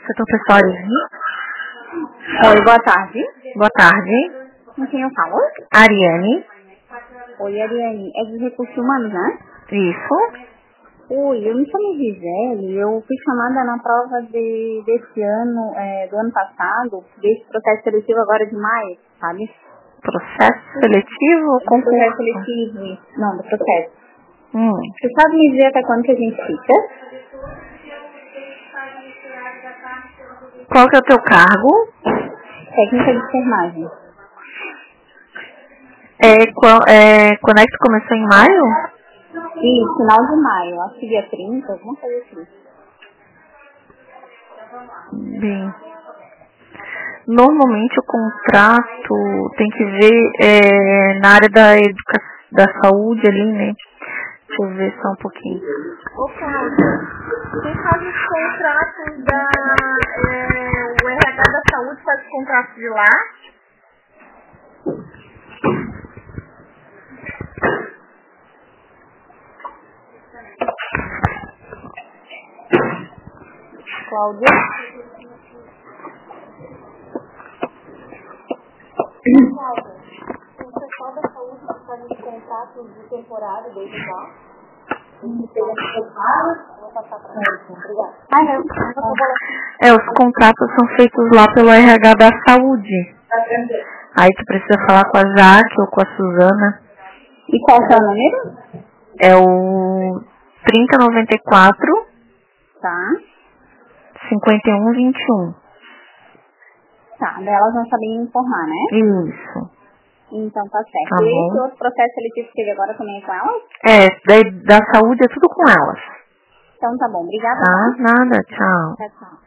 Setor pessoal, Oi, boa tarde. boa tarde. Com quem eu falo? Ariane. Oi, Ariane. É dos recursos humanos, né? Isso. Oi, eu me chamo Gisele. Eu fui chamada na prova desse ano, do ano passado, desse processo seletivo agora de maio, sabe? Processo seletivo ou Do processo concurso? seletivo, isso. Não, do processo. Hum. Você sabe me dizer até quando que a gente fica? Qual que é o teu cargo? Técnica de enfermagem. Quando é que tu começou em maio? E final de maio, acho que dia 30, alguma coisa assim. Bem, normalmente o contrato tem que ver na área da saúde ali, né? Deixa eu ver só um pouquinho. Ô, Cláudia, quem faz os contratos o RH da saúde faz os contratos de lá? Cláudia? Cláudia, o pessoal da saúde faz os contratos de temporário desde já? Vou passar para você. Obrigada. Os contratos são feitos lá pelo RH da saúde. Aí tu precisa falar com a Jaque ou com a Suzana. E qual que é o número? É o 3094 Tá. 5121. Tá, elas vão saber me informar, né? Isso. Então tá certo. Tá E bom. esse outro processo seletivo que teve agora também é com elas? Da saúde é tudo com elas. Então tá bom, obrigada. Tá? Nada, tchau. Tchau, tchau.